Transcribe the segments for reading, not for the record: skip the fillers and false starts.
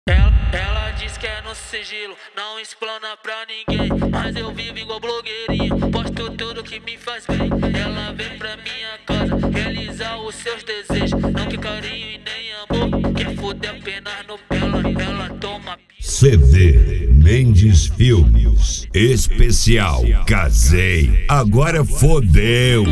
Ela diz que é no sigilo, não explana pra ninguém. Mas eu vivo igual blogueirinho, posto tudo que me faz bem. Ela vem pra minha casa realizar os seus desejos. Não que carinho e nem amor, quer foder apenas no pela. Ela toma CD Mendes Filmes Especial Casei, agora fodeu.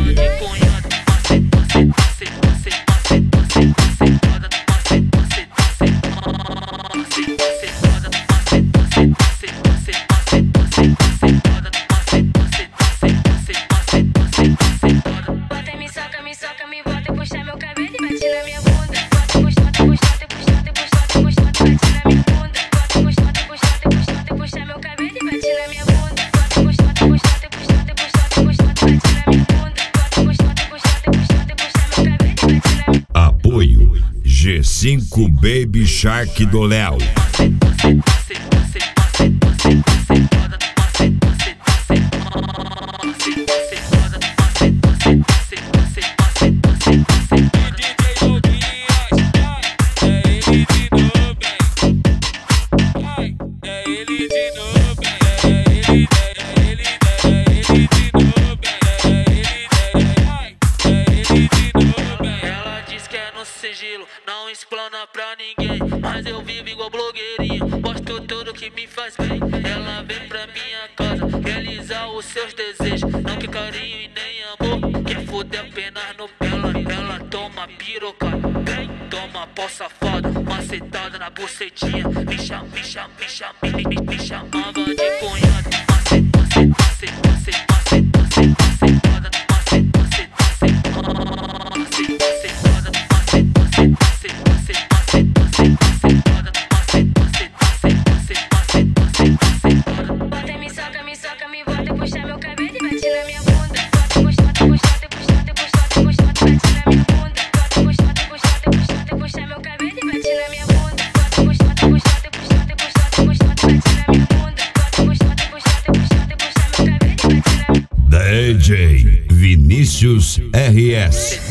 Me soca, me bota e puxa meu cabelo e bate na minha bunda. Bota, puxa, puxa, puxa, bate na minha bunda. Bota, puxa, puxa meu cabelo e bate na minha bunda. Bota, puxa, puxa, bate na minha bunda. Bota, puxa meu cabelo e bate na minha. Apoio G5 Baby Shark do Léo. Ela diz que é no sigilo, não explana pra ninguém. Mas eu vivo igual blogueirinho, posto tudo que me faz bem. Ela vem pra minha casa realizar os seus desejos. Não que carinho e nem amor, quer foder apenas no pela. Ela toma piroca, vem, toma pó safada, macetada na bucetinha. Me chamava de cunhada. Bota, me soca, me bota e puxa meu cabelo e bate na minha bunda. Bota, puxa, bate na minha bunda. Bota, puxa meu cabelo e bate na minha bunda. Bota, puxa, bate na minha bunda. Bota, puxa meu cabelo e bate na minha. DJ Vinícius RS.